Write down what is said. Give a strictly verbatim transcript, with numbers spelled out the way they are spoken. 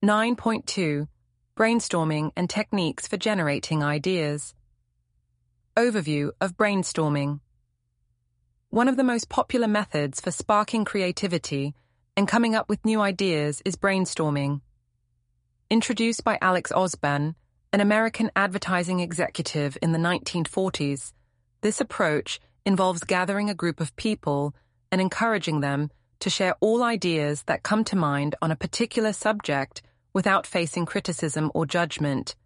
nine point two. Brainstorming and techniques for generating ideas. Overview of brainstorming. One of the most popular methods for sparking creativity and coming up with new ideas is brainstorming. Introduced by Alex Osborne, an American advertising executive in the nineteen forties, this approach involves gathering a group of people and encouraging them to share all ideas that come to mind on a particular subject without facing criticism or judgment.